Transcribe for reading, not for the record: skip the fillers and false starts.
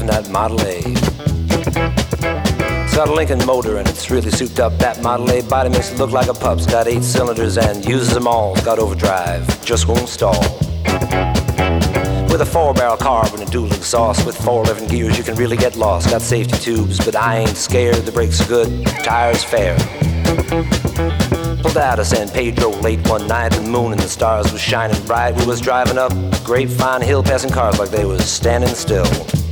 that Model A. It's got a Lincoln motor and it's really souped up. That Model A body makes it look like a pup's. Got 8 cylinders and uses them all. It's got overdrive, just won't stall. With a 4-barrel carb and a dual exhaust with 411 gears, you can really get lost. Got safety tubes, but I ain't scared. The brakes are good, tires fair. Pulled out of San Pedro late one night. The moon and the stars was shining bright. We was driving up Grapevine Hill, passing cars like they was standing still.